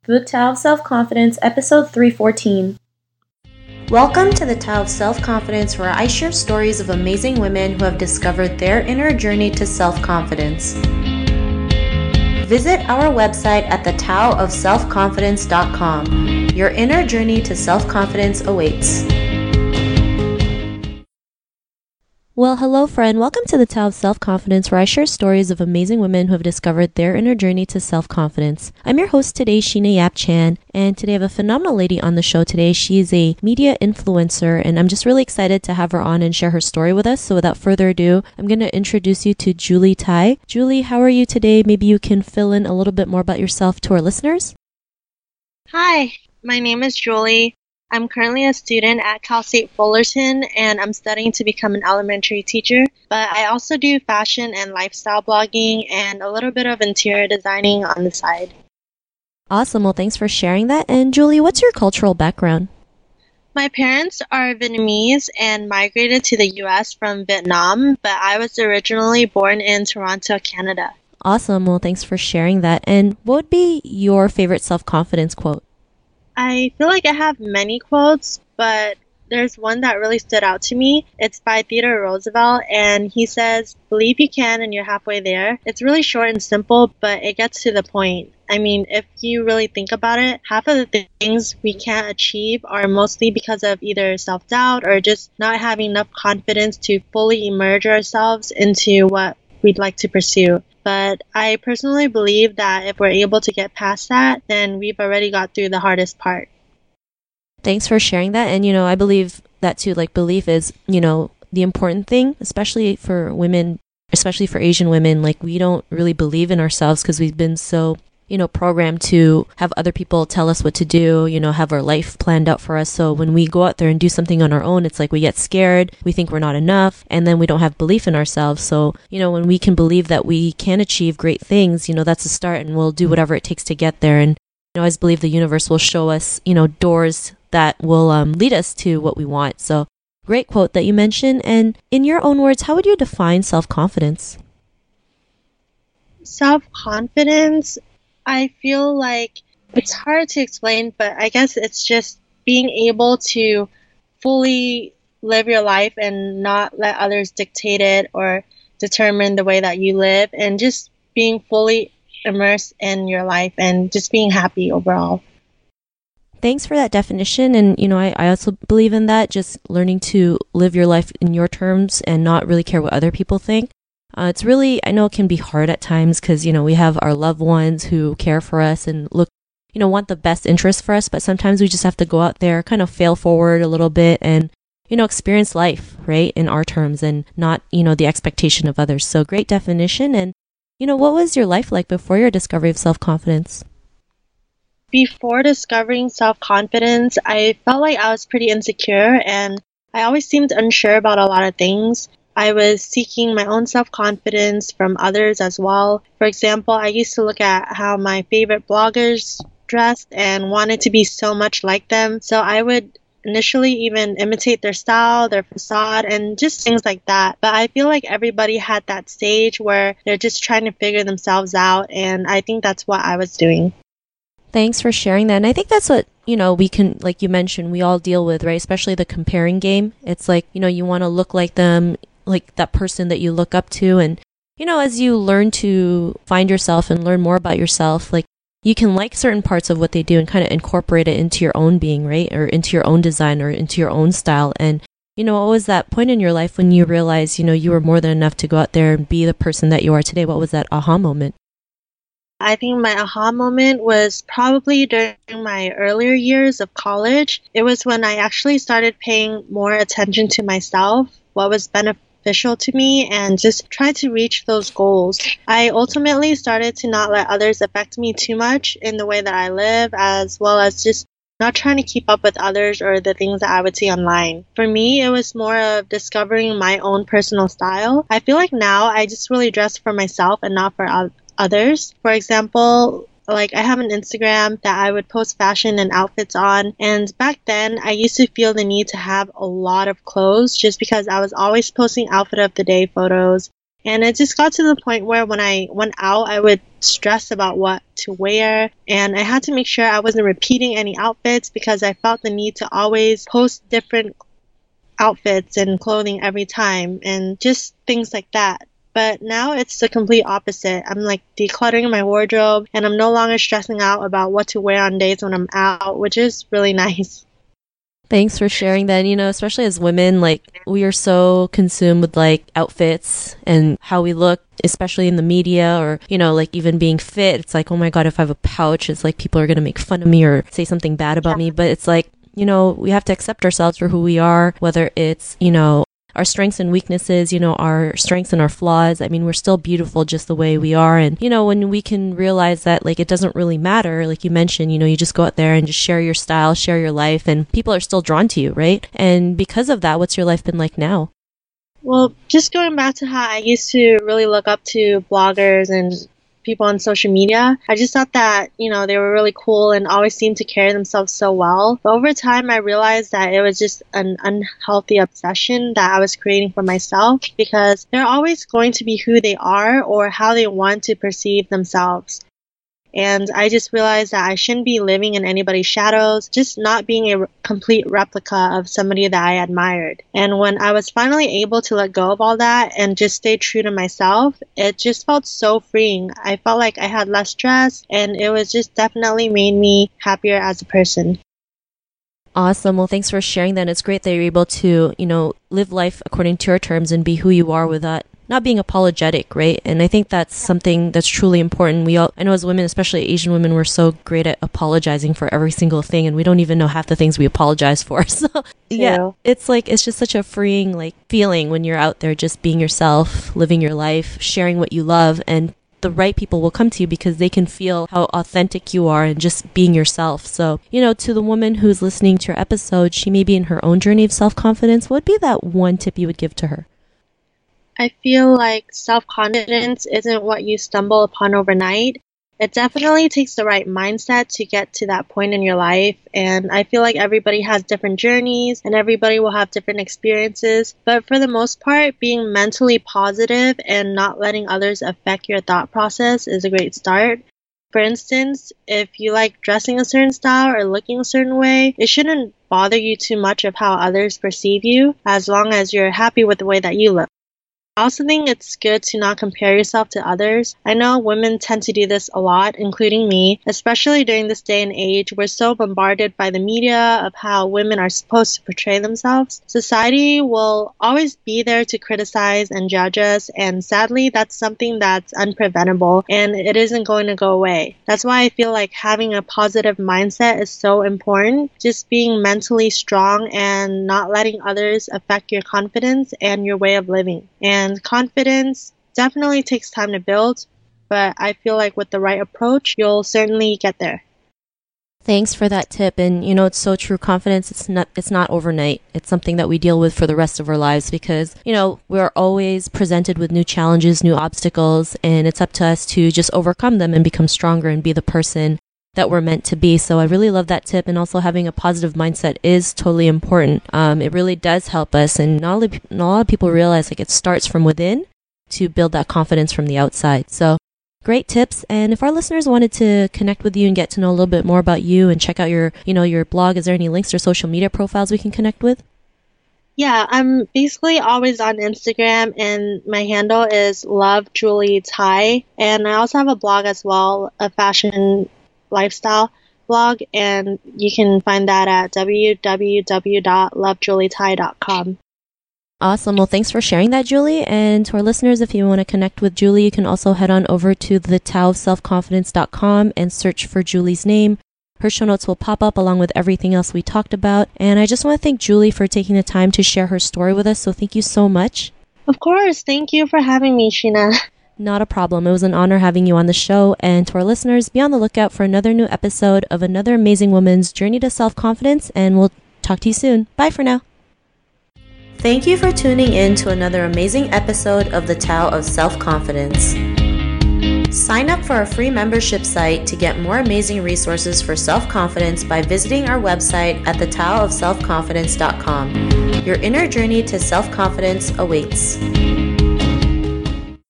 The Tao of Self-Confidence, Episode 314. Welcome to the Tao of Self-Confidence, where I share stories of amazing women who have discovered their inner journey to self-confidence. Visit our website at thetaoofselfconfidence.com. Your inner journey to self-confidence awaits. Well, hello friend. Welcome to the Tao of Self-Confidence, where I share stories of amazing women who have discovered their inner journey to self-confidence. I'm your host today, Sheena Yap Chan, and today I have a phenomenal lady on the show today. She's a media influencer, and I'm just really excited to have her on and share her story with us. So without further ado, I'm going to introduce you to Julie Tai. Julie, how are you today? Maybe you can fill in a little bit more about yourself to our listeners. Hi, my name is Julie. I'm currently a student at Cal State Fullerton, and I'm studying to become an elementary teacher. But I also do fashion and lifestyle blogging and a little bit of interior designing on the side. Awesome. Well, thanks for sharing that. And Julie, what's your cultural background? My parents are Vietnamese and migrated to the U.S. from Vietnam, but I was originally born in Toronto, Canada. Awesome. Well, thanks for sharing that. And what would be your favorite self-confidence quote? I feel like I have many quotes, but there's one that really stood out to me. It's by Theodore Roosevelt, and he says, "Believe you can and you're halfway there." It's really short and simple, but it gets to the point. I mean, if you really think about it, half of the things we can't achieve are mostly because of either self-doubt or just not having enough confidence to fully immerse ourselves into what we'd like to pursue. But I personally believe that if we're able to get past that, then we've already got through the hardest part. Thanks for sharing that. And, I believe that too, like belief is, the important thing, especially for women, especially for Asian women. Like we don't really believe in ourselves because we've been so, programmed to have other people tell us what to do, have our life planned out for us. So when we go out there and do something on our own, it's like we get scared, we think we're not enough, and then we don't have belief in ourselves. So, when we can believe that we can achieve great things, that's a start, and we'll do whatever it takes to get there. And, I always believe the universe will show us, doors that will lead us to what we want. So great quote that you mentioned. And in your own words, how would you define self-confidence? Self-confidence, I feel like it's hard to explain, but I guess it's just being able to fully live your life and not let others dictate it or determine the way that you live, and just being fully immersed in your life and just being happy overall. Thanks for that definition. And, I also believe in that, just learning to live your life in your terms and not really care what other people think. It's really, I know it can be hard at times because, we have our loved ones who care for us and want the best interest for us. But sometimes we just have to go out there, kind of fail forward a little bit and, experience life, right, in our terms and not, the expectation of others. So great definition. And, what was your life like before your discovery of self-confidence? Before discovering self-confidence, I felt like I was pretty insecure and I always seemed unsure about a lot of things. I was seeking my own self-confidence from others as well. For example, I used to look at how my favorite bloggers dressed and wanted to be so much like them. So I would initially even imitate their style, their facade, and just things like that. But I feel like everybody had that stage where they're just trying to figure themselves out, and I think that's what I was doing. Thanks for sharing that. And I think that's what, we can, like you mentioned, we all deal with, right? Especially the comparing game. It's like, you want to look like them, like that person that you look up to. And, as you learn to find yourself and learn more about yourself, like you can like certain parts of what they do and kind of incorporate it into your own being, right? Or into your own design or into your own style. And, what was that point in your life when you realized, you were more than enough to go out there and be the person that you are today? What was that aha moment? I think my aha moment was probably during my earlier years of college. It was when I actually started paying more attention to myself, what was beneficial to me, and just try to reach those goals. I ultimately started to not let others affect me too much in the way that I live, as well as just not trying to keep up with others or the things that I would see online. For me, it was more of discovering my own personal style. I feel like now I just really dress for myself and not for others. For example, like I have an Instagram that I would post fashion and outfits on, and back then I used to feel the need to have a lot of clothes just because I was always posting outfit of the day photos, and it just got to the point where when I went out I would stress about what to wear. And I had to make sure I wasn't repeating any outfits because I felt the need to always post different outfits and clothing every time and just things like that. But now it's the complete opposite. I'm like decluttering my wardrobe and I'm no longer stressing out about what to wear on days when I'm out, which is really nice. Thanks for sharing that. You know, especially as women, like we are so consumed with like outfits and how we look, especially in the media or, you know, like even being fit. It's like, oh my God, if I have a pouch, it's like people are going to make fun of me or say something bad about me. But it's like, you know, we have to accept ourselves for who we are, whether it's, you know, our strengths and weaknesses, you know, our strengths and our flaws. I mean, we're still beautiful just the way we are. And, you know, when we can realize that, like, it doesn't really matter, like you mentioned, you know, you just go out there and just share your style, share your life, and people are still drawn to you, right? And because of that, what's your life been like now? Well, just going back to how I used to really look up to bloggers and people on social media, I just thought that, you know, they were really cool and always seemed to carry themselves so well. But over time, I realized that it was just an unhealthy obsession that I was creating for myself because they're always going to be who they are or how they want to perceive themselves. And I just realized that I shouldn't be living in anybody's shadows, just not being a complete replica of somebody that I admired. And when I was finally able to let go of all that and just stay true to myself, it just felt so freeing. I felt like I had less stress and it was just definitely made me happier as a person. Awesome. Well, thanks for sharing that. It's great that you're able to, you know, live life according to your terms and be who you are with that. Not being apologetic, right? And I think that's something that's truly important. I know as women, especially Asian women, we're so great at apologizing for every single thing, and we don't even know half the things we apologize for. So, yeah, it's like, it's just such a freeing, like, feeling when you're out there just being yourself, living your life, sharing what you love, and the right people will come to you because they can feel how authentic you are and just being yourself. So, you know, to the woman who's listening to your episode, she may be in her own journey of self-confidence. What would be that one tip you would give to her? I feel like self-confidence isn't what you stumble upon overnight. It definitely takes the right mindset to get to that point in your life. And I feel like everybody has different journeys and everybody will have different experiences. But for the most part, being mentally positive and not letting others affect your thought process is a great start. For instance, if you like dressing a certain style or looking a certain way, it shouldn't bother you too much of how others perceive you as long as you're happy with the way that you look. I also think it's good to not compare yourself to others. I know women tend to do this a lot, including me, especially during this day and age. We're so bombarded by the media of how women are supposed to portray themselves. Society will always be there to criticize and judge us, and sadly, that's something that's unpreventable, and it isn't going to go away. That's why I feel like having a positive mindset is so important. Just being mentally strong and not letting others affect your confidence and your way of living. And confidence definitely takes time to build, but I feel like with the right approach, you'll certainly get there. Thanks for that tip. And you know, it's so true. Confidence, it's not overnight. It's something that we deal with for the rest of our lives because, you know, we're always presented with new challenges, new obstacles, and it's up to us to just overcome them and become stronger and be the person that we're meant to be. So I really love that tip. And also having a positive mindset is totally important. It really does help us. And not a lot of people realize like it starts from within to build that confidence from the outside. So great tips. And if our listeners wanted to connect with you and get to know a little bit more about you and check out your blog, is there any links or social media profiles we can connect with? Yeah, I'm basically always on Instagram and my handle is LoveJulieTai. And I also have a blog as well, a fashion lifestyle blog, and you can find that at www.lovejulietai.com. Awesome. Well, thanks for sharing that, Julie. And to our listeners, if you want to connect with Julie, you can also head on over to thetaoofselfconfidence.com and search for Julie's name. Her show notes will pop up along with everything else we talked about. And I just want to thank Julie for taking the time to share her story with us. So thank you so much. Of course. Thank you for having me, Sheena. Not a problem. It was an honor having you on the show. And to our listeners, be on the lookout for another new episode of another amazing woman's journey to self-confidence. And we'll talk to you soon. Bye for now. Thank you for tuning in to another amazing episode of the Tao of Self-Confidence. Sign up for our free membership site to get more amazing resources for self-confidence by visiting our website at thetaoofselfconfidence.com. Your inner journey to self-confidence awaits.